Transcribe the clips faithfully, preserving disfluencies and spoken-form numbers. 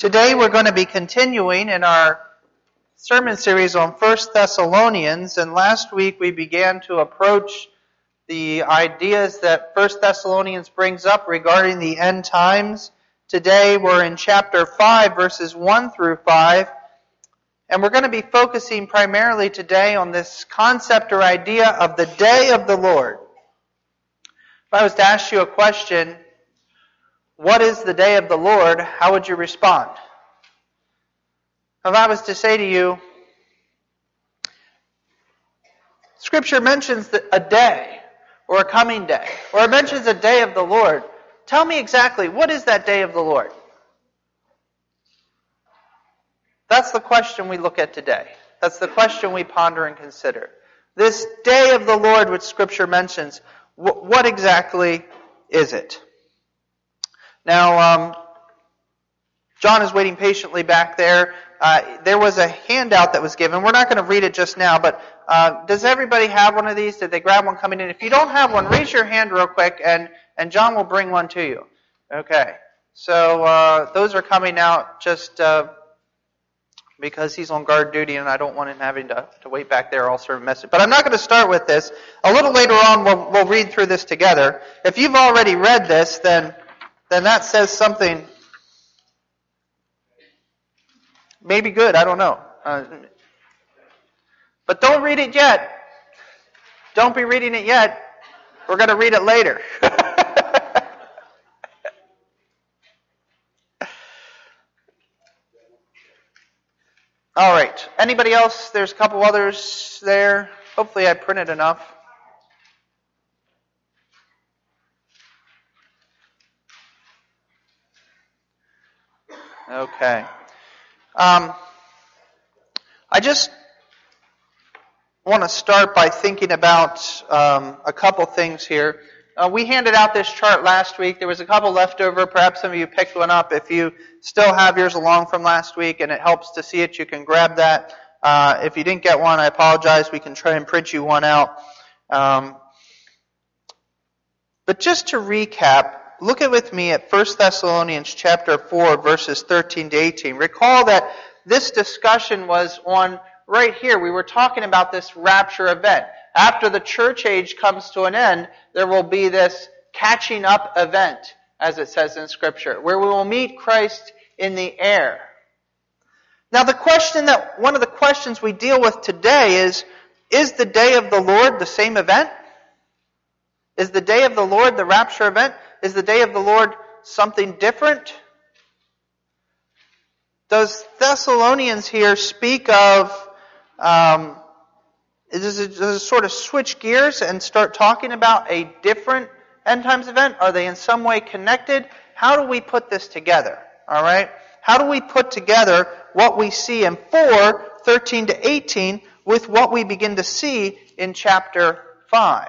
Today we're going to be continuing in our sermon series on First Thessalonians, and last week we began to approach the ideas that First Thessalonians brings up regarding the end times. Today we're in chapter five, verses one through five, and we're going to be focusing primarily today on this concept or idea of the day of the Lord. If I was to ask you a question, what is the day of the Lord? How would you respond? If I was to say to you, Scripture mentions a day, or a coming day, or it mentions a day of the Lord. Tell me exactly, what is that day of the Lord? That's the question we look at today. That's the question we ponder and consider. This day of the Lord which Scripture mentions, what exactly is it? Now, um, John is waiting patiently back there. Uh, there was a handout that was given. We're not going to read it just now, but uh, does everybody have one of these? Did they grab one coming in? If you don't have one, raise your hand real quick, and, and John will bring one to you. Okay. So uh, those are coming out just uh, because he's on guard duty, and I don't want him having to, to wait back there all sort of messy. But I'm not going to start with this. A little later on, we'll, we'll read through this together. If you've already read this, then... then that says something maybe good, I don't know. Uh, but don't read it yet. Don't be reading it yet. We're going to read it later. All right. Anybody else? There's a couple others there. Hopefully I printed enough. Okay. Um, I just want to start by thinking about um, a couple things here. Uh, we handed out this chart last week. There was a couple left over. Perhaps some of you picked one up. If you still have yours along from last week and it helps to see it, you can grab that. Uh, if you didn't get one, I apologize. We can try and print you one out. Um, but just to recap, look at with me at First Thessalonians chapter four, verses thirteen to eighteen. Recall that this discussion was on right here. We were talking about this rapture event. After the church age comes to an end, there will be this catching up event, as it says in Scripture, where we will meet Christ in the air. Now the question that, one of the questions we deal with today is, is the day of the Lord the same event? Is the day of the Lord the rapture event? Is the day of the Lord something different? Does Thessalonians here speak of, um, does it, does it sort of switch gears and start talking about a different end times event? Are they in some way connected? How do we put this together? All right? How do we put together what we see in four, thirteen to eighteen with what we begin to see in chapter five?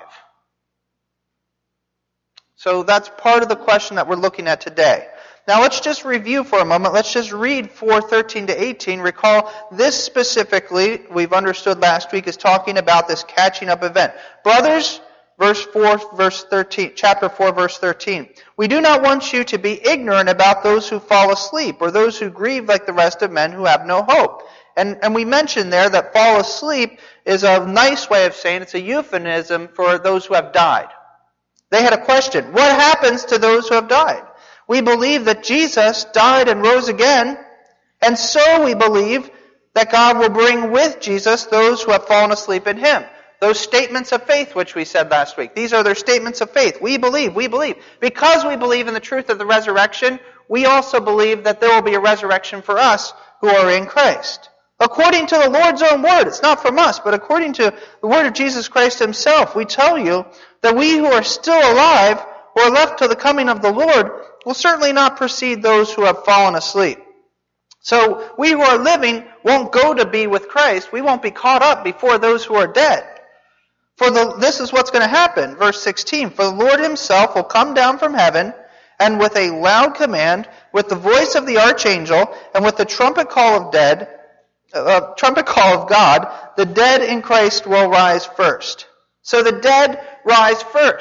So that's part of the question that we're looking at today. Now let's just review for a moment. Let's just read four thirteen to eighteen. Recall this specifically, we've understood last week, is talking about this catching up event. Brothers, verse four, verse thirteen, chapter four, verse thirteen. We do not want you to be ignorant about those who fall asleep, or those who grieve like the rest of men who have no hope. And, and we mentioned there that fall asleep is a nice way of saying it's a euphemism for those who have died. They had a question. What happens to those who have died? We believe that Jesus died and rose again, and so we believe that God will bring with Jesus those who have fallen asleep in Him. Those statements of faith which we said last week. These are their statements of faith. We believe, we believe. Because we believe in the truth of the resurrection, we also believe that there will be a resurrection for us who are in Christ. According to the Lord's own word, it's not from us, but according to the word of Jesus Christ Himself, we tell you that we who are still alive, who are left till the coming of the Lord, will certainly not precede those who have fallen asleep. So we who are living won't go to be with Christ. We won't be caught up before those who are dead. For the, this is what's going to happen. Verse sixteen, for the Lord Himself will come down from heaven, and with a loud command, with the voice of the archangel, and with the trumpet call of dead, uh, trumpet call of God, the dead in Christ will rise first. So the dead rise first.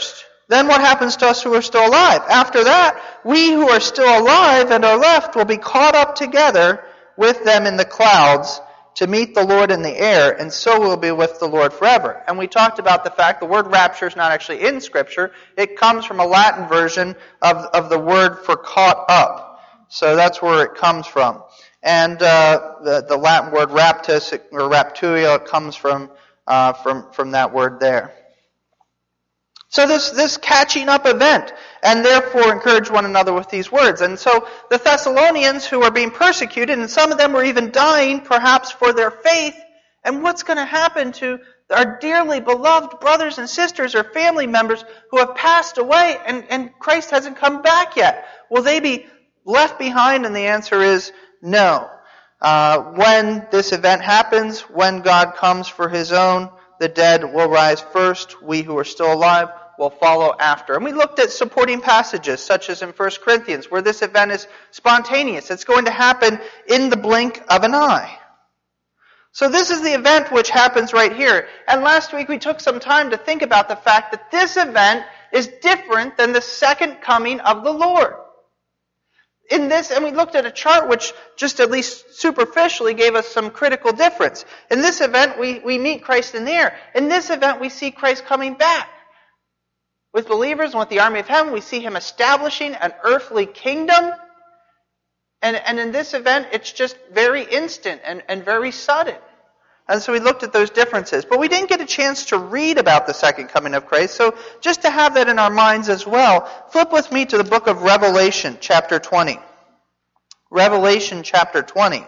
then what happens to us who are still alive? After that, we who are still alive and are left will be caught up together with them in the clouds to meet the Lord in the air, and so we'll be with the Lord forever. And we talked about the fact the word rapture is not actually in Scripture. It comes from a Latin version of, of the word for caught up. So that's where it comes from. And uh, the, the Latin word raptus or raptuio comes from uh, from from that word there. So this this catching up event, and therefore encourage one another with these words. And so the Thessalonians who are being persecuted, and some of them were even dying perhaps for their faith, and what's going to happen to our dearly beloved brothers and sisters or family members who have passed away and, and Christ hasn't come back yet? Will they be left behind? And the answer is no. Uh, when this event happens, when God comes for His own, the dead will rise first. We who are still alive will follow after. And we looked at supporting passages, such as in First Corinthians, where this event is spontaneous. It's going to happen in the blink of an eye. So this is the event which happens right here. And last week we took some time to think about the fact that this event is different than the second coming of the Lord. In this, and we looked at a chart which just at least superficially gave us some critical difference. In this event, we, we meet Christ in the air. In this event, we see Christ coming back. With believers and with the army of heaven, we see Him establishing an earthly kingdom. And, and in this event, it's just very instant and, and very sudden. And so we looked at those differences. But we didn't get a chance to read about the second coming of Christ. So just to have that in our minds as well, flip with me to the book of Revelation, chapter twenty. Revelation, chapter twenty.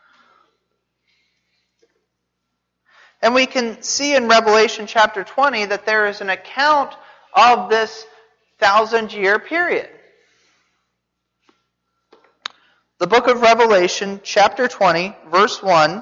And we can see in Revelation, chapter twenty, that there is an account of this thousand-year period. The book of Revelation, chapter twenty, verse one.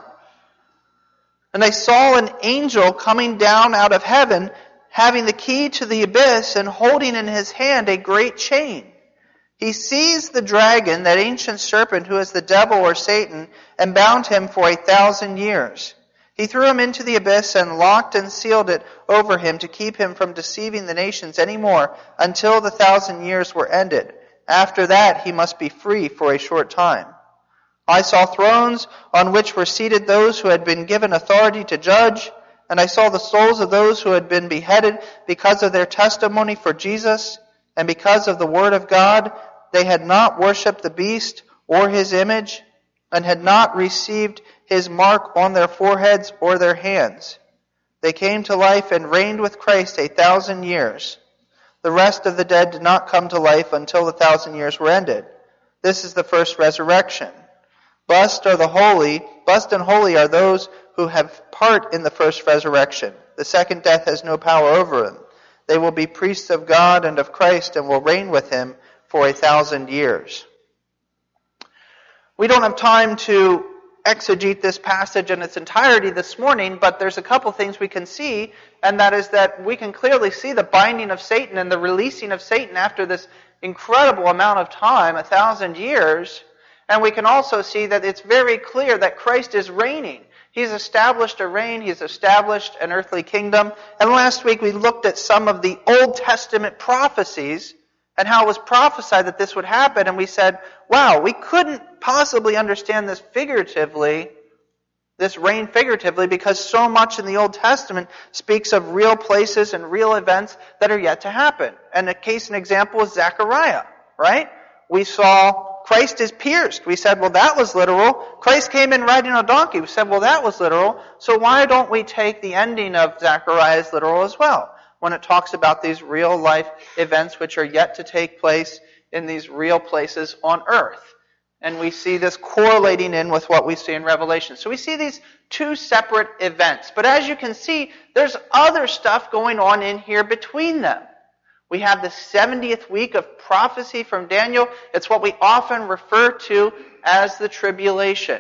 And I saw an angel coming down out of heaven, having the key to the abyss, and holding in his hand a great chain. He seized the dragon, that ancient serpent who is the devil or Satan, and bound him for a thousand years. He threw him into the abyss and locked and sealed it over him to keep him from deceiving the nations any more until the thousand years were ended. After that, he must be free for a short time. I saw thrones on which were seated those who had been given authority to judge, and I saw the souls of those who had been beheaded because of their testimony for Jesus, and because of the word of God. They had not worshipped the beast or his image, and had not received his mark on their foreheads or their hands. They came to life and reigned with Christ a thousand years. The rest of the dead did not come to life until the thousand years were ended. This is the first resurrection. Blessed are the holy, blessed and holy are those who have part in the first resurrection. The second death has no power over them. They will be priests of God and of Christ and will reign with Him for a thousand years. We don't have time to exegete this passage in its entirety this morning, but there's a couple things we can see, and that is that we can clearly see the binding of Satan and the releasing of Satan after this incredible amount of time, a thousand years. And we can also see that it's very clear that Christ is reigning. He's established a reign. He's established an earthly kingdom. And last week we looked at some of the Old Testament prophecies and how it was prophesied that this would happen. And we said, wow, we couldn't possibly understand this figuratively, this reign figuratively, because so much in the Old Testament speaks of real places and real events that are yet to happen. And a case, an example is Zechariah, right? We saw Christ is pierced. We said, well, that was literal. Christ came in riding on a donkey. We said, well, that was literal. So why don't we take the ending of Zechariah as literal as well, when it talks about these real life events which are yet to take place in these real places on earth? And we see this correlating in with what we see in Revelation. So we see these two separate events. But as you can see, there's other stuff going on in here between them. We have the seventieth week of prophecy from Daniel. It's what we often refer to as the tribulation.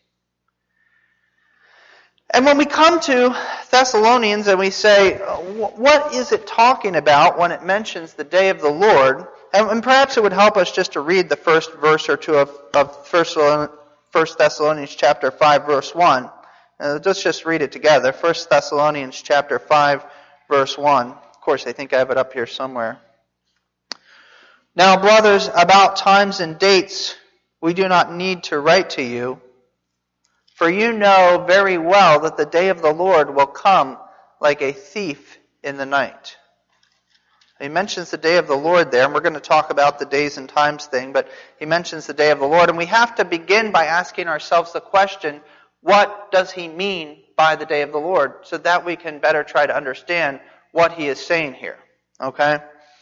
And when we come to Thessalonians and we say, what is it talking about when it mentions the day of the Lord? And perhaps it would help us just to read the first verse or two of, of First Thessalonians chapter five, verse one. Uh, let's just read it together. First Thessalonians chapter five, verse one. course, I think I have it up here somewhere. Now, brothers, about times and dates, we do not need to write to you, for you know very well that the day of the Lord will come like a thief in the night. He mentions the day of the Lord there, and we're going to talk about the days and times thing, but he mentions the day of the Lord, and we have to begin by asking ourselves the question, what does he mean by the day of the Lord, so that we can better try to understand what he is saying here. Okay?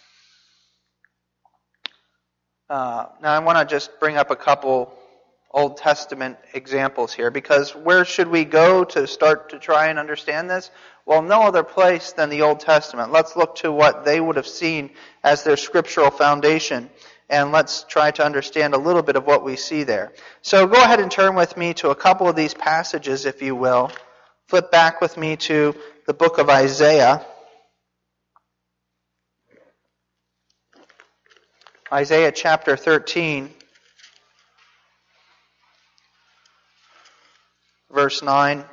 Uh, now I want to just bring up a couple Old Testament examples here, because where should we go to start to try and understand this? Well, no other place than the Old Testament. Let's look to what they would have seen as their scriptural foundation, and let's try to understand a little bit of what we see there. So go ahead and turn with me to a couple of these passages, if you will. Flip back with me to the book of Isaiah. Isaiah chapter thirteen, verse nine.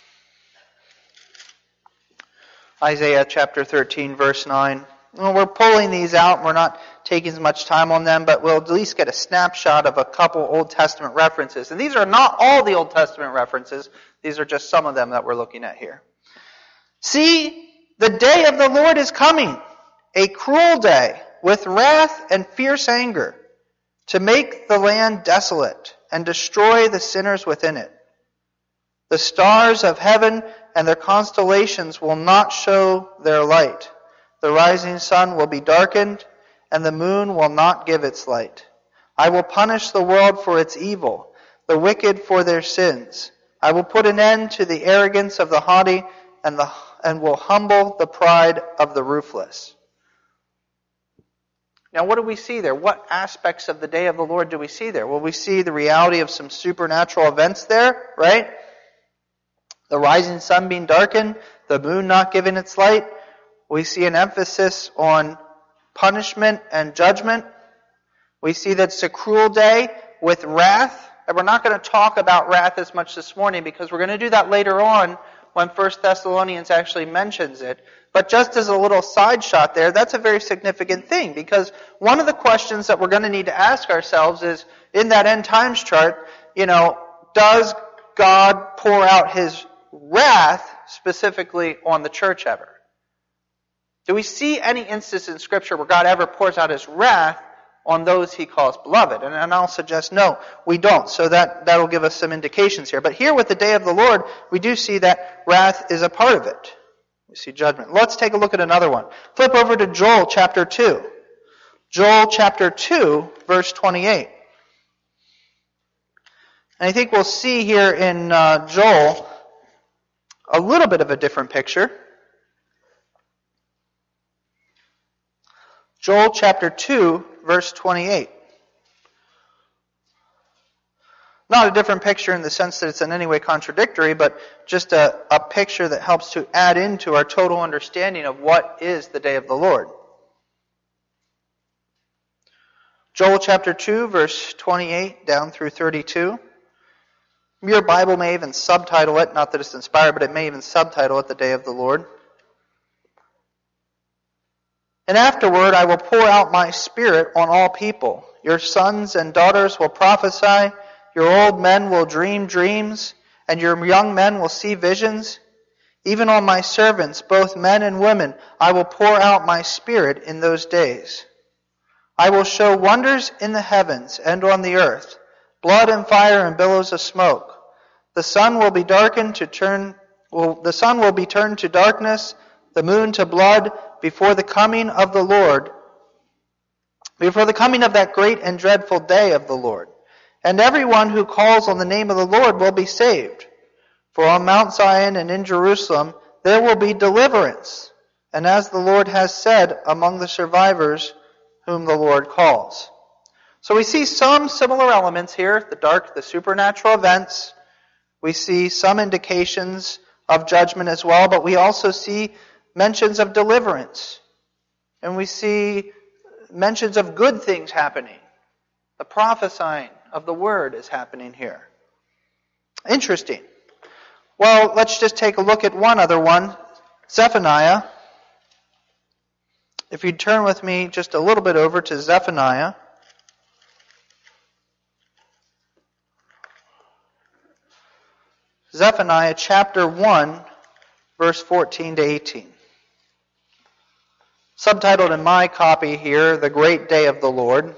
Isaiah chapter thirteen, verse nine. Well, we're pulling these out, and we're not taking as much time on them, but we'll at least get a snapshot of a couple Old Testament references. And these are not all the Old Testament references. These are just some of them that we're looking at here. See, the day of the Lord is coming, a cruel day, with wrath and fierce anger, to make the land desolate and destroy the sinners within it. The stars of heaven and their constellations will not show their light. The rising sun will be darkened, and the moon will not give its light. I will punish the world for its evil, the wicked for their sins. I will put an end to the arrogance of the haughty, and the and will humble the pride of the ruthless. Now, what do we see there? What aspects of the day of the Lord do we see there? Well, we see the reality of some supernatural events there, right? The rising sun being darkened, the moon not giving its light. We see an emphasis on punishment and judgment. We see that it's a cruel day with wrath. And we're not going to talk about wrath as much this morning, because we're going to do that later on when First Thessalonians actually mentions it. But just as a little side shot there, that's a very significant thing, because one of the questions that we're going to need to ask ourselves is, in that end times chart, you know, does God pour out his wrath specifically on the church ever? Do we see any instance in Scripture where God ever pours out his wrath on those he calls beloved? And, and I'll suggest no, we don't. So that, that'll give us some indications here. But here with the day of the Lord, we do see that wrath is a part of it. We see judgment. Let's take a look at another one. Flip over to Joel chapter two. Joel chapter two, verse twenty-eight. And I think we'll see here in uh, Joel a little bit of a different picture. Joel chapter two, verse twenty-eight. Not a different picture in the sense that it's in any way contradictory, but just a, a picture that helps to add into our total understanding of what is the day of the Lord. Joel chapter two, verse twenty-eight down through thirty-two. Your Bible may even subtitle it, not that it's inspired, but it may even subtitle it, the day of the Lord. And afterward I will pour out my Spirit on all people. Your sons and daughters will prophesy, your old men will dream dreams, and your young men will see visions. Even on my servants, both men and women, I will pour out my Spirit in those days. I will show wonders in the heavens and on the earth, blood and fire and billows of smoke. The sun will be darkened to turn, well, the sun will be turned to darkness, the moon to blood, before the coming of the Lord, before the coming of that great and dreadful day of the Lord. And everyone who calls on the name of the Lord will be saved. For on Mount Zion and in Jerusalem there will be deliverance, and as the Lord has said, among the survivors whom the Lord calls. So we see some similar elements here, the dark, the supernatural events. We see some indications of judgment as well, but we also see mentions of deliverance. And we see mentions of good things happening. The prophesying of the word is happening here. Interesting. Well, let's just take a look at one other one. Zephaniah. If you'd turn with me just a little bit over to Zephaniah. Zephaniah chapter one, verse fourteen to eighteen. Subtitled in my copy here, The Great Day of the Lord.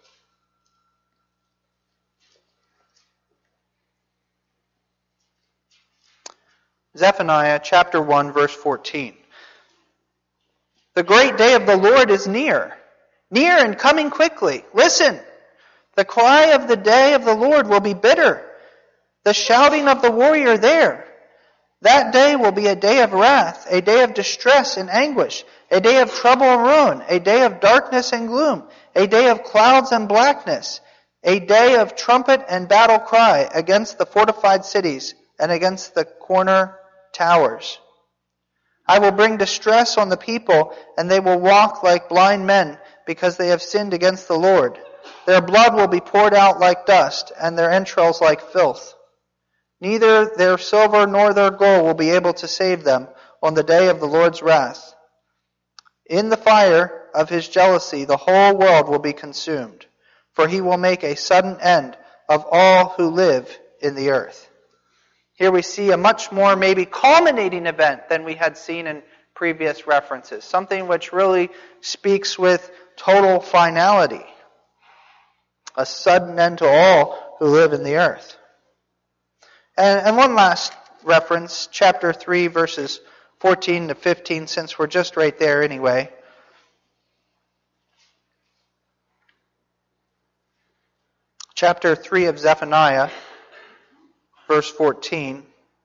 Zephaniah chapter one, verse fourteen. The great day of the Lord is near, near and coming quickly. Listen, the cry of the day of the Lord will be bitter, the shouting of the warrior there. That day will be a day of wrath, a day of distress and anguish, a day of trouble and ruin, a day of darkness and gloom, a day of clouds and blackness, a day of trumpet and battle cry against the fortified cities and against the corner towers. I will bring distress on the people, and they will walk like blind men, because they have sinned against the Lord. Their blood will be poured out like dust, and their entrails like filth. Neither their silver nor their gold will be able to save them on the day of the Lord's wrath. In the fire of his jealousy, the whole world will be consumed, for he will make a sudden end of all who live in the earth. Here we see a much more maybe culminating event than we had seen in previous references. Something which really speaks with total finality. A sudden end to all who live in the earth. And, and one last reference, chapter three, verses fourteen to fifteen, since we're just right there anyway. Chapter three of Zephaniah, verse fourteen.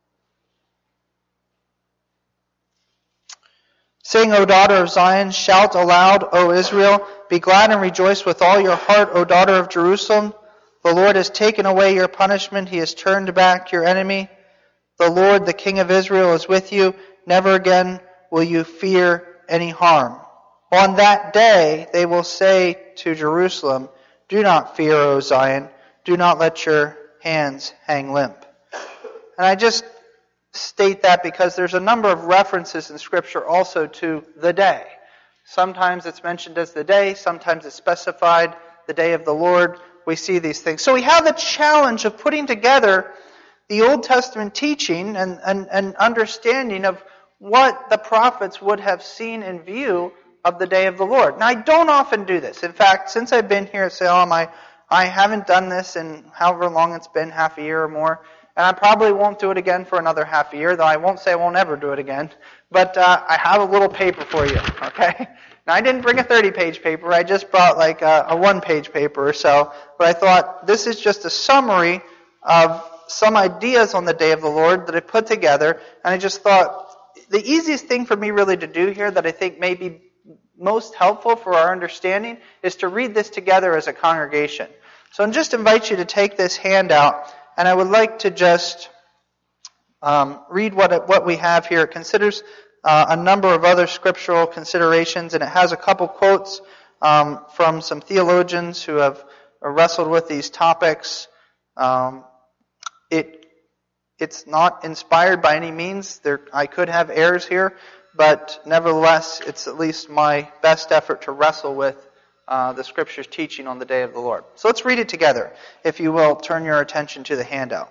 Sing, O daughter of Zion, shout aloud, O Israel, be glad and rejoice with all your heart, O daughter of Jerusalem. The Lord has taken away your punishment, he has turned back your enemy. The Lord, the King of Israel, is with you. Never again will you fear any harm. On that day they will say to Jerusalem, do not fear, O Zion, do not let your hands hang limp. And I just state that because there's a number of references in Scripture also to the day. Sometimes it's mentioned as the day, sometimes it's specified the day of the Lord. We see these things. So we have the challenge of putting together the Old Testament teaching and, and, and understanding of what the prophets would have seen in view of the day of the Lord. Now, I don't often do this. In fact, since I've been here at Salem, I, I haven't done this in however long it's been, half a year or more. And I probably won't do it again for another half a year, though I won't say I won't ever do it again. But uh, I have a little paper for you, okay? Now, I didn't bring a thirty-page paper. I just brought like a, a one-page paper or so. But I thought this is just a summary of some ideas on the day of the Lord that I put together. And I just thought the easiest thing for me really to do here that I think may be most helpful for our understanding is to read this together as a congregation. So I just invite you to take this handout, and I would like to just um, read what it, what we have here. It considers uh, a number of other scriptural considerations, and it has a couple quotes um, from some theologians who have wrestled with these topics. Um, it it's not inspired by any means. There I could have errors here, but nevertheless, it's at least my best effort to wrestle with Uh, the Scripture's teaching on the day of the Lord. So let's read it together. If you will, turn your attention to the handout.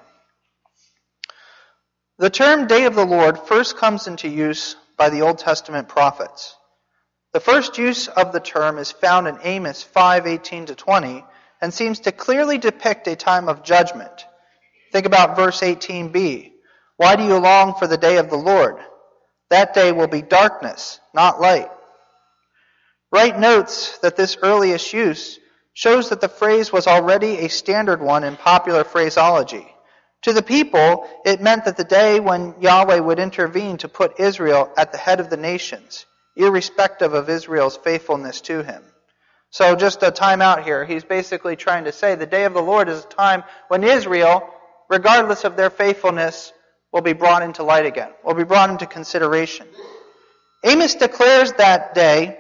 The term Day of the Lord first comes into use by the Old Testament prophets. The first use of the term is found in Amos five eighteen to twenty and seems to clearly depict a time of judgment. Think about verse eighteen b. Why do you long for the day of the Lord? That day will be darkness, not light. Wright notes that this earliest use shows that the phrase was already a standard one in popular phraseology. To the people, it meant that the day when Yahweh would intervene to put Israel at the head of the nations, irrespective of Israel's faithfulness to him. So just a time out here. He's basically trying to say the day of the Lord is a time when Israel, regardless of their faithfulness, will be brought into light again, will be brought into consideration. Amos declares that day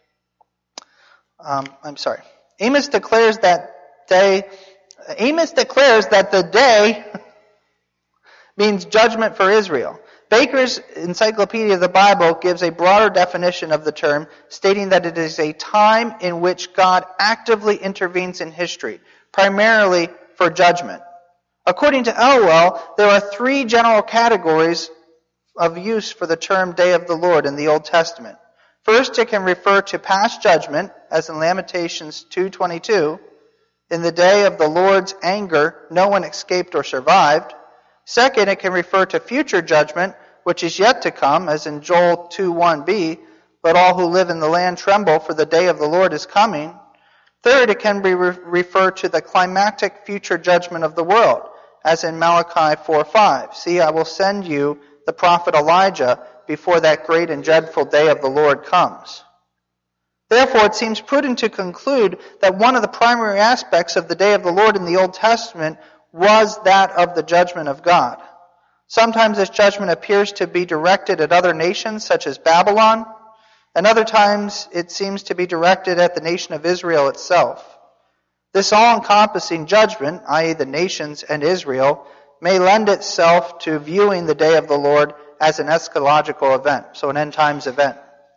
Um, I'm sorry. Amos declares that day, Amos declares that the day means judgment for Israel. Baker's Encyclopedia of the Bible gives a broader definition of the term, stating that it is a time in which God actively intervenes in history, primarily for judgment. According to Elwell, there are three general categories of use for the term Day of the Lord in the Old Testament. First, it can refer to past judgment, as in Lamentations two twenty-two. In the day of the Lord's anger, no one escaped or survived. Second, it can refer to future judgment, which is yet to come, as in Joel two one b. Let all who live in the land tremble, for the day of the Lord is coming. Third, it can be re- referred to the climactic future judgment of the world, as in Malachi four five. See, I will send you the prophet Elijah before that great and dreadful day of the Lord comes. Therefore, it seems prudent to conclude that one of the primary aspects of the day of the Lord in the Old Testament was that of the judgment of God. Sometimes this judgment appears to be directed at other nations, such as Babylon, and other times it seems to be directed at the nation of Israel itself. This all-encompassing judgment, that is the nations and Israel, may lend itself to viewing the day of the Lord as an eschatological event, so an end-times event.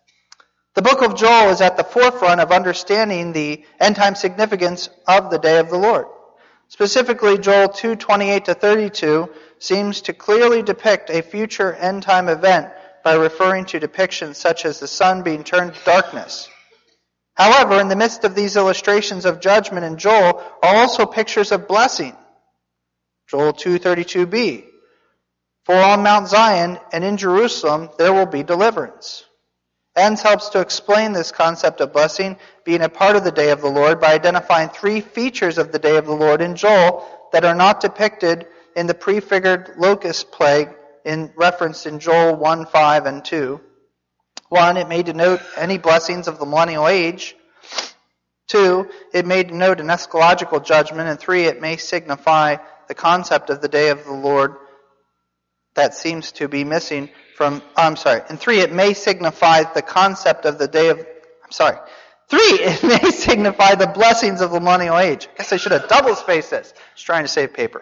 The book of Joel is at the forefront of understanding the end-time significance of the day of the Lord. Specifically, Joel two twenty-eight to thirty-two seems to clearly depict a future end-time event by referring to depictions such as the sun being turned to darkness. However, in the midst of these illustrations of judgment in Joel are also pictures of blessing. Joel two thirty-two b. For on Mount Zion and in Jerusalem there will be deliverance. Enns helps to explain this concept of blessing being a part of the day of the Lord by identifying three features of the day of the Lord in Joel that are not depicted in the prefigured locust plague in referenced in Joel one five and two. One, it may denote any blessings of the millennial age. Two, it may denote an eschatological judgment. And three, it may signify the concept of the day of the Lord that seems to be missing from, I'm sorry, and three, it may signify the concept of the day of, I'm sorry, three, it may signify the blessings of the millennial age. I guess I should have double-spaced this. Just trying to save paper.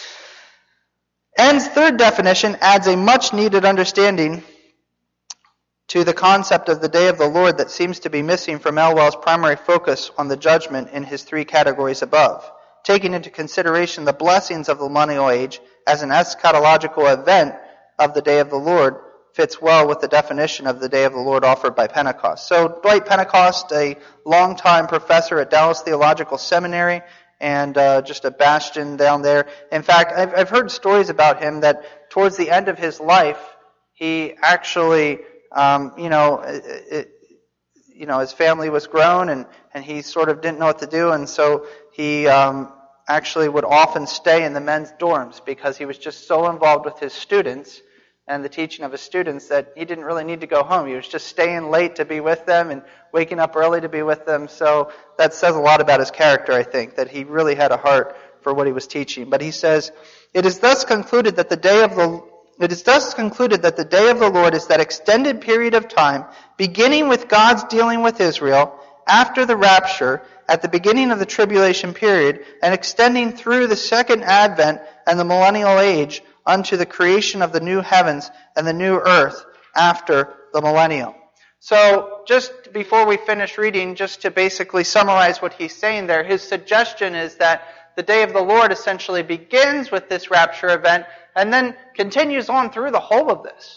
Enns' third definition adds a much-needed understanding to the concept of the day of the Lord that seems to be missing from Elwell's primary focus on the judgment in his three categories above. Taking into consideration the blessings of the millennial age as an eschatological event of the day of the Lord fits well with the definition of the day of the Lord offered by Pentecost. So Dwight Pentecost, a longtime professor at Dallas Theological Seminary and uh, just a bastion down there. In fact, I've, I've heard stories about him that towards the end of his life, he actually, um, you know, it, it, you know, his family was grown and, and he sort of didn't know what to do, and so he um, actually would often stay in the men's dorms because he was just so involved with his students and the teaching of his students that he didn't really need to go home. He was just staying late to be with them and waking up early to be with them. So that says a lot about his character, I think, that he really had a heart for what he was teaching. But he says, it is thus concluded that the day of the It is thus concluded that the day of the Lord is that extended period of time, beginning with God's dealing with Israel, after the rapture, at the beginning of the tribulation period, and extending through the second advent and the millennial age unto the creation of the new heavens and the new earth after the millennium. So just before we finish reading, just to basically summarize what he's saying there, his suggestion is that the day of the Lord essentially begins with this rapture event and then continues on through the whole of this.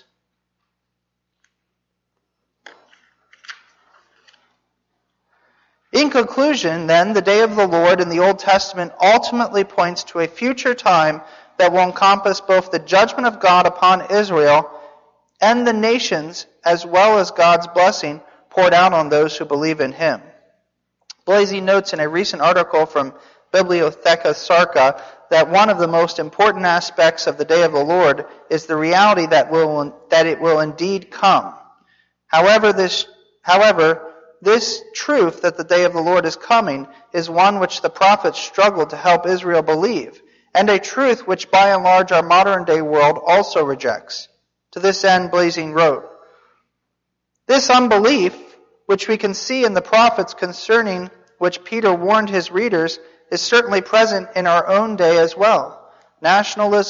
In conclusion, then, the day of the Lord in the Old Testament ultimately points to a future time that will encompass both the judgment of God upon Israel and the nations, as well as God's blessing poured out on those who believe in Him. Blasey notes in a recent article from Bibliotheca Sarka that one of the most important aspects of the day of the Lord is the reality that will that it will indeed come. However, this however, this truth that the day of the Lord is coming is one which the prophets struggled to help Israel believe, and a truth which by and large our modern day world also rejects. To this end, Blasey wrote, "This unbelief, which we can see in the prophets concerning which Peter warned his readers, is certainly present in our own day as well. Nationalism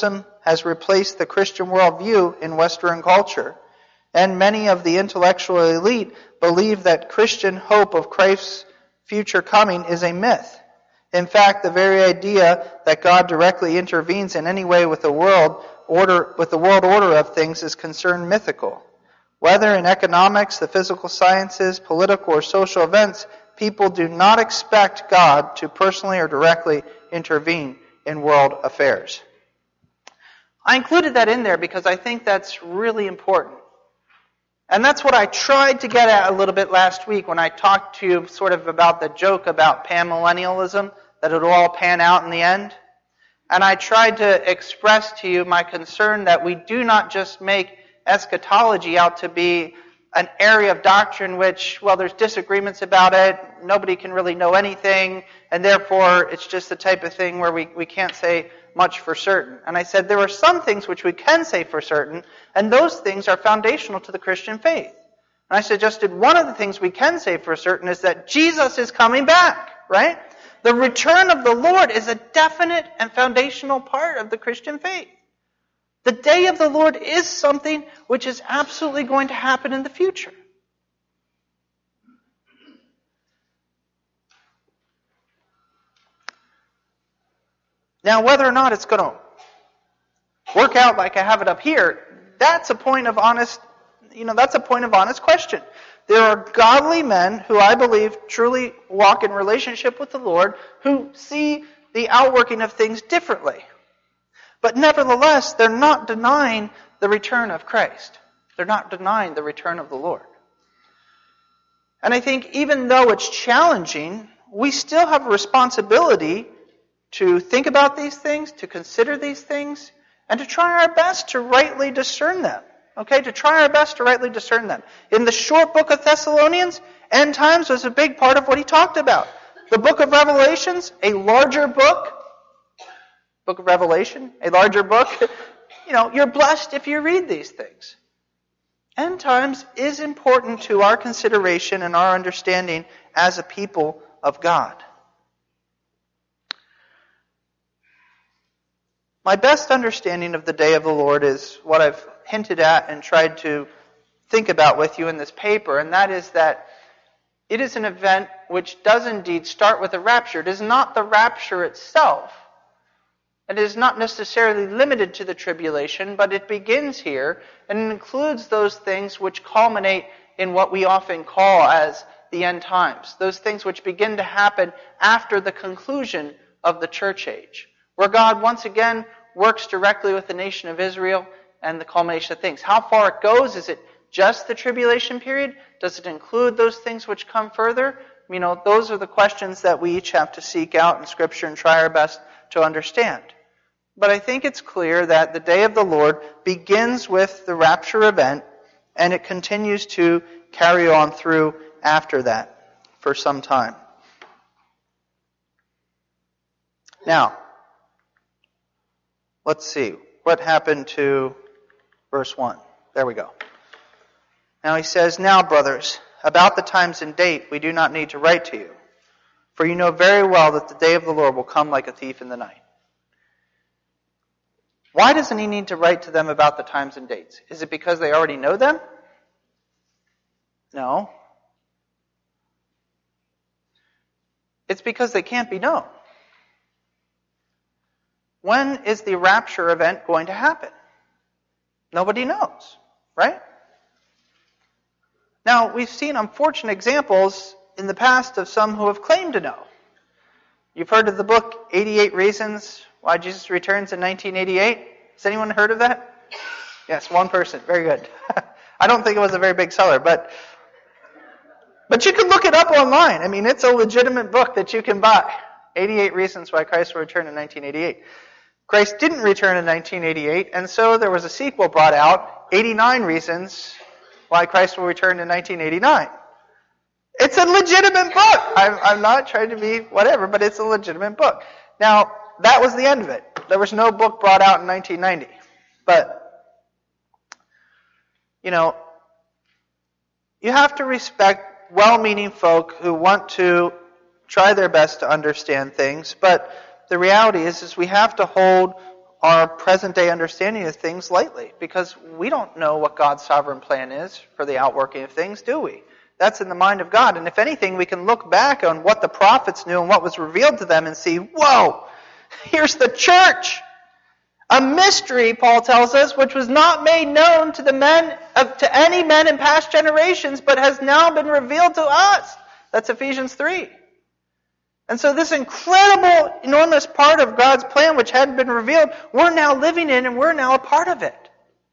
has replaced the Christian worldview in Western culture. And many of the intellectual elite believe that Christian hope of Christ's future coming is a myth. In fact, the very idea that God directly intervenes in any way with the world order, with the world order of things is considered mythical. Whether in economics, the physical sciences, political or social events, people do not expect God to personally or directly intervene in world affairs. I included that in there because I think that's really important. And that's what I tried to get at a little bit last week when I talked to you sort of about the joke about panmillennialism, that it'll all pan out in the end. And I tried to express to you my concern that we do not just make eschatology out to be an area of doctrine which, well, there's disagreements about it, nobody can really know anything, and therefore it's just the type of thing where we, we can't say much for certain. And I said there are some things which we can say for certain, and those things are foundational to the Christian faith. And I suggested one of the things we can say for certain is that Jesus is coming back, right? The return of the Lord is a definite and foundational part of the Christian faith. The day of the Lord is something which is absolutely going to happen in the future. Now, whether or not it's going to work out like I have it up here, that's a point of honest, you know, that's a point of honest question. There are godly men who I believe truly walk in relationship with the Lord who see the outworking of things differently. But nevertheless, they're not denying the return of Christ. They're not denying the return of the Lord. And I think even though it's challenging, we still have a responsibility to think about these things, to consider these things, and to try our best to rightly discern them. Okay, to try our best to rightly discern them. In the short book of Thessalonians, end times was a big part of what he talked about. The book of Revelations, a larger book, book of Revelation, a larger book, you know, you're blessed if you read these things. End times is important to our consideration and our understanding as a people of God. My best understanding of the day of the Lord is what I've hinted at and tried to think about with you in this paper, and that is that it is an event which does indeed start with a rapture. It is not the rapture itself. It is not necessarily limited to the tribulation, but it begins here and it includes those things which culminate in what we often call as the end times. Those things which begin to happen after the conclusion of the church age, where God once again works directly with the nation of Israel and the culmination of things. How far it goes, is it just the tribulation period? Does it include those things which come further? You know, those are the questions that we each have to seek out in Scripture and try our best to understand. But I think it's clear that the day of the Lord begins with the rapture event, and it continues to carry on through after that for some time. Now, let's see. What happened to verse one? There we go. Now he says, "Now, brothers, about the times and date we do not need to write to you, for you know very well that the day of the Lord will come like a thief in the night." Why doesn't he need to write to them about the times and dates? Is it because they already know them? No. It's because they can't be known. When is the rapture event going to happen? Nobody knows, right? Now, we've seen unfortunate examples in the past of some who have claimed to know. You've heard of the book, eighty-eight Reasons Why Jesus Returns in nineteen eighty-eight? Has anyone heard of that? Yes, one person. Very good. I don't think it was a very big seller, but but you can look it up online. I mean, it's a legitimate book that you can buy. eighty-eight Reasons Why Christ Will Return in nineteen eighty-eight. Christ didn't return in nineteen eighty-eight, and so there was a sequel brought out, eighty-nine Reasons Why Christ Will Return in nineteen eighty-nine. It's a legitimate book. I'm, I'm not trying to be whatever, but it's a legitimate book. Now, that was the end of it. There was no book brought out in nineteen ninety. But, you know, you have to respect well-meaning folk who want to try their best to understand things, but the reality is, is we have to hold our present-day understanding of things lightly, because we don't know what God's sovereign plan is for the outworking of things, do we? That's in the mind of God. And if anything, we can look back on what the prophets knew and what was revealed to them and see, whoa, here's the church. A mystery, Paul tells us, which was not made known to the men, of, to any men in past generations, but has now been revealed to us. That's Ephesians three. And so this incredible, enormous part of God's plan, which hadn't been revealed, we're now living in and we're now a part of it.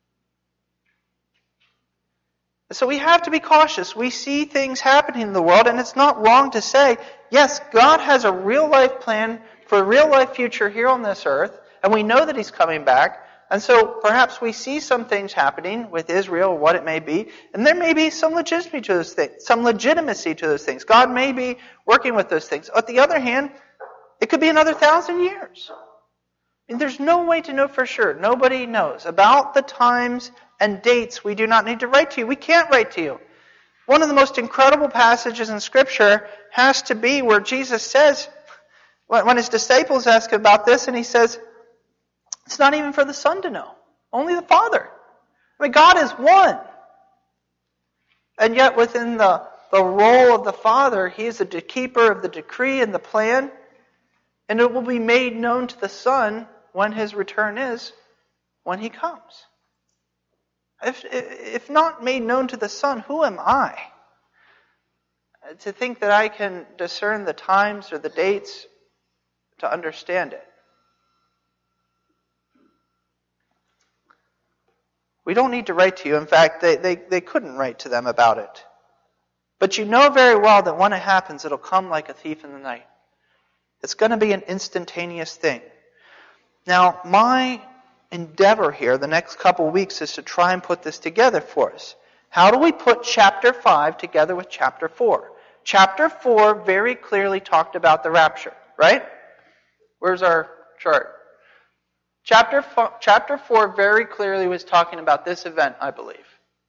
So we have to be cautious. We see things happening in the world, and it's not wrong to say, yes, God has a real-life plan for a real-life future here on this earth, and we know that He's coming back. And so perhaps we see some things happening with Israel, what it may be, and there may be some legitimacy to those things, some legitimacy to those things. God may be working with those things. On the other hand, it could be another thousand years. I mean, there's no way to know for sure. Nobody knows. About the times and dates, we do not need to write to you. We can't write to you. One of the most incredible passages in Scripture has to be where Jesus says, when His disciples ask about this, and He says, it's not even for the Son to know. Only the Father. I mean, God is one. And yet within the, the role of the Father, He is the keeper of the decree and the plan. And it will be made known to the Son when His return is, when He comes. If, if not made known to the Son, who am I to think that I can discern the times or the dates to understand it? We don't need to write to you. In fact, they, they, they couldn't write to them about it. But you know very well that when it happens, it'll come like a thief in the night. It's going to be an instantaneous thing. Now, my endeavor here the next couple of weeks is to try and put this together for us. How do we put chapter five together with chapter four? Chapter four very clearly talked about the rapture, right? Where's our chart? Chapter four, chapter four very clearly was talking about this event, I believe.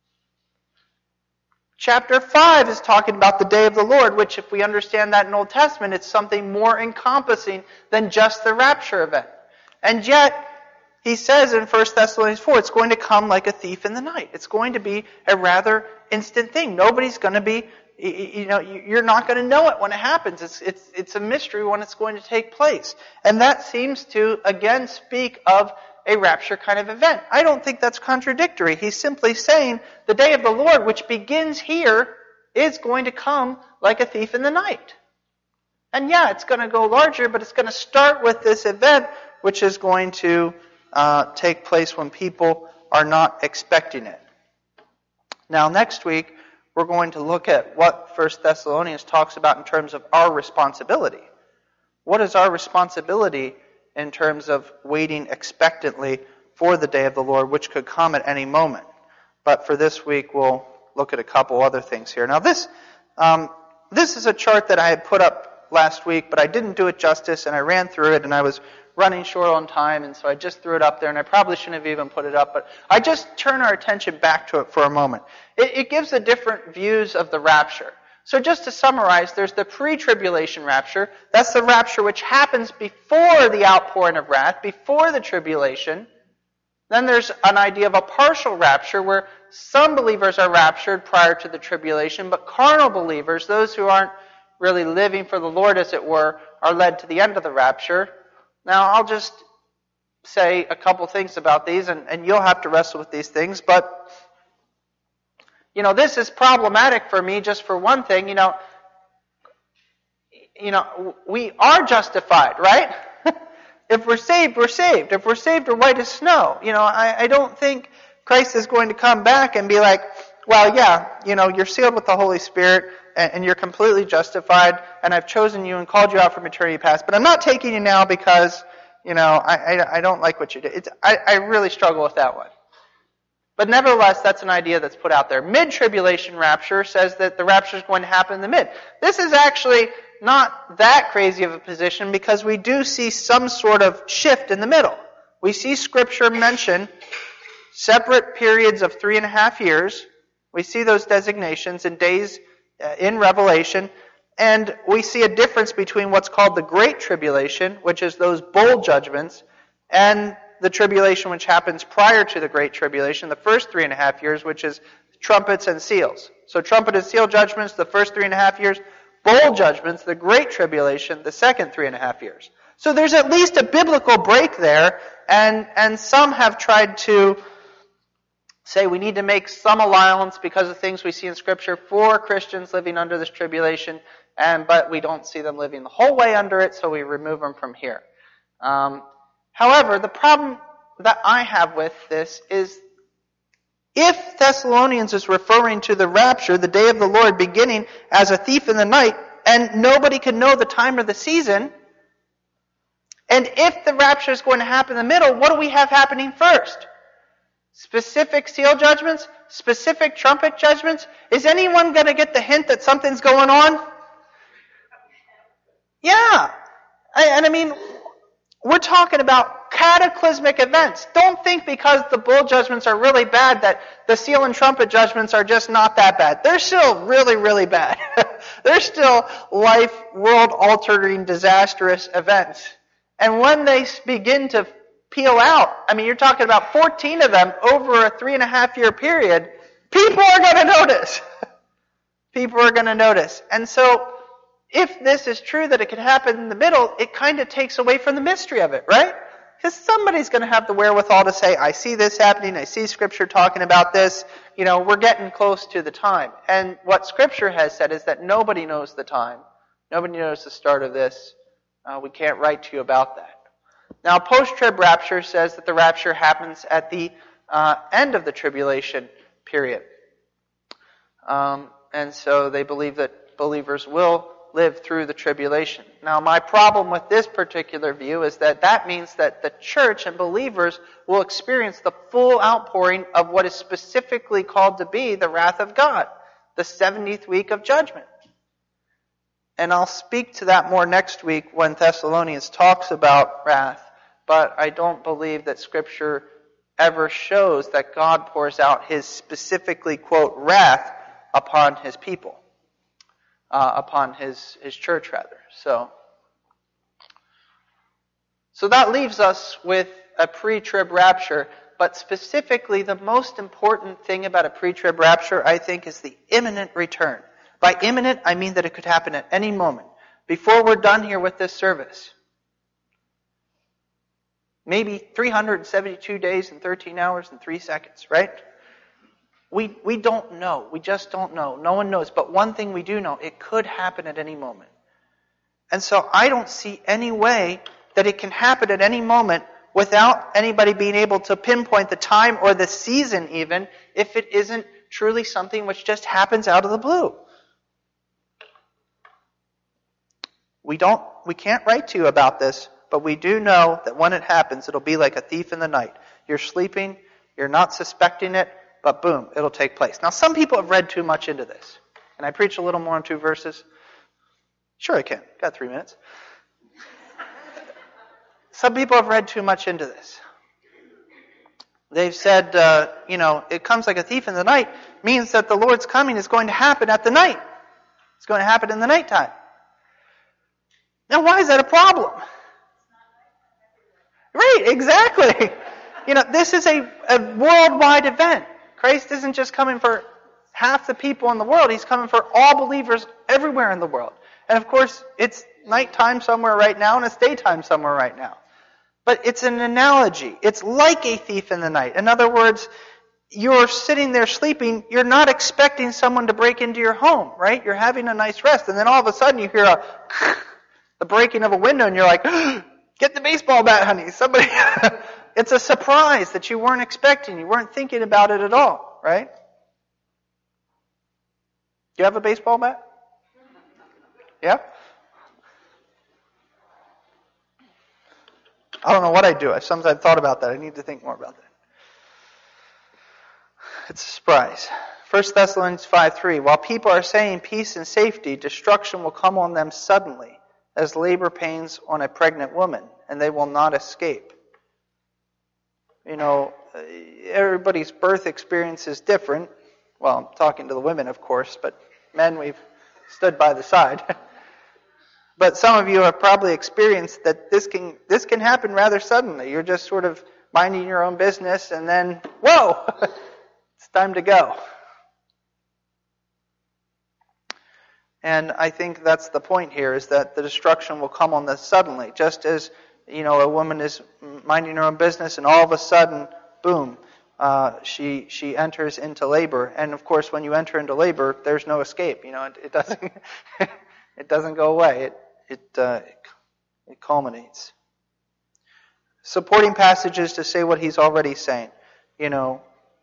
Chapter five is talking about the day of the Lord, which if we understand that in Old Testament, it's something more encompassing than just the rapture event. And yet, he says in First Thessalonians four, it's going to come like a thief in the night. It's going to be a rather instant thing. Nobody's going to be, you know, you're not going to know it when it happens. It's, it's, it's a mystery when it's going to take place. And that seems to, again, speak of a rapture kind of event. I don't think that's contradictory. He's simply saying the day of the Lord, which begins here, is going to come like a thief in the night. And yeah, it's going to go larger, but it's going to start with this event, which is going to uh, take place when people are not expecting it. Now, next week, we're going to look at what First Thessalonians talks about in terms of our responsibility. What is our responsibility in terms of waiting expectantly for the day of the Lord, which could come at any moment? But for this week, we'll look at a couple other things here. Now, this um, this is a chart that I had put up last week, but I didn't do it justice, and I ran through it, and I was running short on time, and so I just threw it up there, and I probably shouldn't have even put it up, but I just turn our attention back to it for a moment. It, it gives the different views of the rapture. So just to summarize, there's the pre-tribulation rapture. That's the rapture which happens before the outpouring of wrath, before the tribulation. Then there's an idea of a partial rapture where some believers are raptured prior to the tribulation, but carnal believers, those who aren't really living for the Lord, as it were, are led to the end of the rapture. Now, I'll just say a couple things about these, and, and you'll have to wrestle with these things, but, you know, this is problematic for me just for one thing. You know, you know, we are justified, right? If we're saved, we're saved. If we're saved, we're white as snow. You know, I, I don't think Christ is going to come back and be like, well, yeah, you know, you're sealed with the Holy Spirit, and, and you're completely justified, and I've chosen you and called you out from eternity past, but I'm not taking you now because, you know, I, I, I don't like what you did. It's, I, I really struggle with that one. But nevertheless, that's an idea that's put out there. Mid-tribulation rapture says that the rapture is going to happen in the mid. This is actually not that crazy of a position because we do see some sort of shift in the middle. We see Scripture mention separate periods of three and a half years. We see those designations in days uh, in Revelation. And we see a difference between what's called the Great Tribulation, which is those bowl judgments, and the tribulation which happens prior to the Great Tribulation, the first three and a half years, which is trumpets and seals. So trumpet and seal judgments, the first three and a half years. Bowl judgments, the Great Tribulation, the second three and a half years. So there's at least a biblical break there, and, and some have tried to say we need to make some allowance because of things we see in Scripture for Christians living under this tribulation, and but we don't see them living the whole way under it, so we remove them from here. Um, however, the problem that I have with this is if Thessalonians is referring to the rapture, the day of the Lord beginning as a thief in the night, and nobody can know the time or the season, and if the rapture is going to happen in the middle, what do we have happening first? Specific seal judgments? Specific trumpet judgments? Is anyone going to get the hint that something's going on? Yeah. I, and I mean, we're talking about cataclysmic events. Don't think because the bowl judgments are really bad that the seal and trumpet judgments are just not that bad. They're still really, really bad. They're still life, world-altering, disastrous events. And when they begin to peel out, I mean, you're talking about fourteen of them over a three and a half year period, people are going to notice. People are going to notice. And so, if this is true that it could happen in the middle, it kind of takes away from the mystery of it, right? Because somebody's going to have the wherewithal to say, I see this happening, I see Scripture talking about this, you know, we're getting close to the time. And what Scripture has said is that nobody knows the time. Nobody knows the start of this. Uh, we can't write to you about that. Now, post-trib rapture says that the rapture happens at the uh, end of the tribulation period. Um, and so they believe that believers will live through the tribulation. Now, my problem with this particular view is that that means that the church and believers will experience the full outpouring of what is specifically called to be the wrath of God, the seventieth week of judgment. And I'll speak to that more next week when Thessalonians talks about wrath, but I don't believe that Scripture ever shows that God pours out His specifically, quote, wrath upon His people. Uh, upon his, his church, rather. So, so that leaves us with a pre-trib rapture, but specifically the most important thing about a pre-trib rapture, I think, is the imminent return. By imminent, I mean that it could happen at any moment. Before we're done here with this service. Maybe three hundred seventy-two days and thirteen hours and three seconds, right? We we don't know. We just don't know. No one knows. But one thing we do know, it could happen at any moment. And so I don't see any way that it can happen at any moment without anybody being able to pinpoint the time or the season even, if it isn't truly something which just happens out of the blue. We don't, we can't write to you about this, but we do know that when it happens, it'll be like a thief in the night. You're sleeping, you're not suspecting it, but boom, it'll take place. Now, some people have read too much into this. Can I preach a little more on two verses? Sure I can. Got three minutes. Some people have read too much into this. They've said, uh, you know, it comes like a thief in the night, means that the Lord's coming is going to happen at the night. It's going to happen in the nighttime. Now, why is that a problem? Right, exactly. You know, this is a, a worldwide event. Christ isn't just coming for half the people in the world. He's coming for all believers everywhere in the world. And of course, it's nighttime somewhere right now and it's daytime somewhere right now. But it's an analogy. It's like a thief in the night. In other words, you're sitting there sleeping. You're not expecting someone to break into your home, right? You're having a nice rest. And then all of a sudden you hear a the breaking of a window and you're like, get the baseball bat, honey. Somebody... It's a surprise that you weren't expecting. You weren't thinking about it at all, right? Do you have a baseball bat? Yeah? I don't know what I'd do. I sometimes I've thought about that. I need to think more about that. It's a surprise. First Thessalonians five three. While people are saying peace and safety, destruction will come on them suddenly, as labor pains on a pregnant woman, and they will not escape. You know, everybody's birth experience is different. Well, I'm talking to the women, of course, but men, we've stood by the side. But some of you have probably experienced that this can this can happen rather suddenly. You're just sort of minding your own business, and then, whoa, it's time to go. And I think that's the point here, is that the destruction will come on this suddenly. Just as, you know, a woman is minding her own business, and all of a sudden, boom, uh, she she enters into labor. And of course, when you enter into labor, there's no escape. You know, it, it doesn't it doesn't go away. It it uh, it culminates. Supporting passages to say what he's already saying. You know,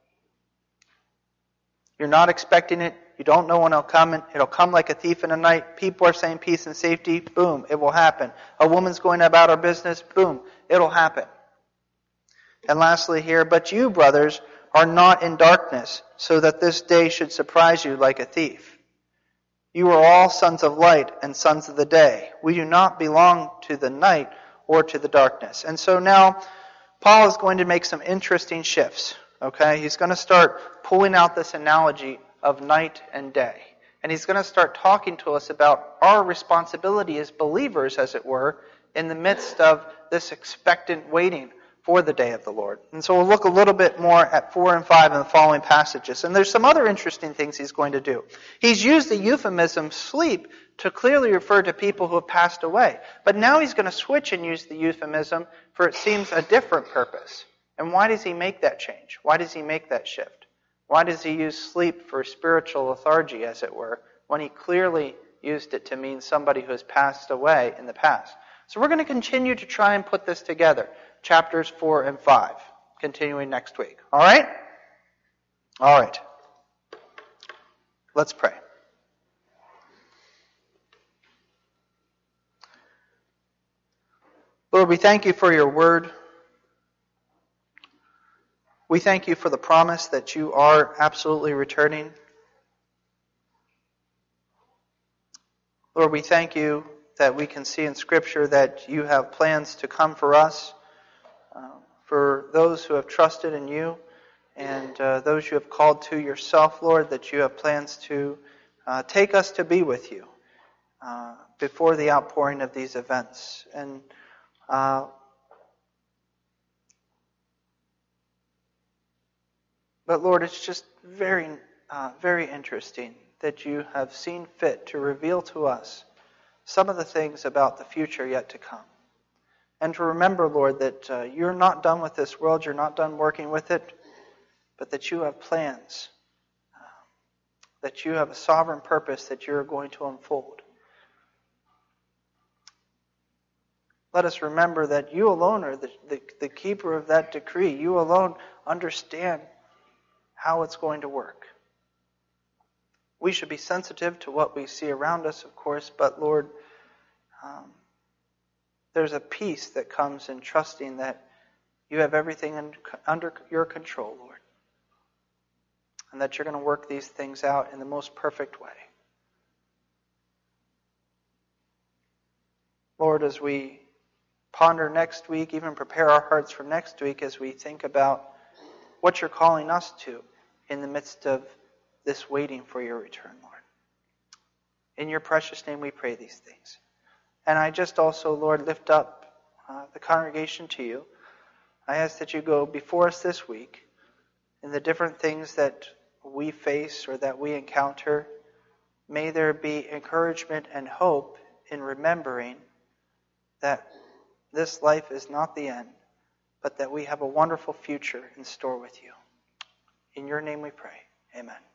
you're not expecting it. You don't know when it'll come. It'll come like a thief in the night. People are saying peace and safety. Boom, it will happen. A woman's going about her business. Boom, it'll happen. And lastly here, but you, brothers, are not in darkness, so that this day should surprise you like a thief. You are all sons of light and sons of the day. We do not belong to the night or to the darkness. And so now, Paul is going to make some interesting shifts. Okay, he's going to start pulling out this analogy of night and day. And he's going to start talking to us about our responsibility as believers, as it were, in the midst of this expectant waiting for the day of the Lord. And so we'll look a little bit more at four and five in the following passages. And there's some other interesting things he's going to do. He's used the euphemism sleep to clearly refer to people who have passed away. But now he's going to switch and use the euphemism for, it seems, a different purpose. And why does he make that change? Why does he make that shift? Why does he use sleep for spiritual lethargy, as it were, when he clearly used it to mean somebody who has passed away in the past? So we're going to continue to try and put this together. Chapters four and five, continuing next week. All right? All right. Let's pray. Lord, we thank you for your word. We thank you for the promise that you are absolutely returning. Lord, we thank you that we can see in Scripture that you have plans to come for us, uh, for those who have trusted in you, and uh, those you have called to yourself, Lord, that you have plans to uh, take us to be with you uh, before the outpouring of these events. And uh, But Lord, it's just very, uh, very interesting that you have seen fit to reveal to us some of the things about the future yet to come. And to remember, Lord, that uh, you're not done with this world, you're not done working with it, but that you have plans, uh, that you have a sovereign purpose that you're going to unfold. Let us remember that you alone are the, the, the keeper of that decree. You alone understand how it's going to work. We should be sensitive to what we see around us, of course, but Lord, um, there's a peace that comes in trusting that you have everything in, under your control, Lord, and that you're going to work these things out in the most perfect way. Lord, as we ponder next week, even prepare our hearts for next week as we think about what you're calling us to in the midst of this waiting for your return, Lord. In your precious name we pray these things. And I just also, Lord, lift up uh, the congregation to you. I ask that you go before us this week in the different things that we face or that we encounter. May there be encouragement and hope in remembering that this life is not the end, but that we have a wonderful future in store with you. In your name we pray. Amen.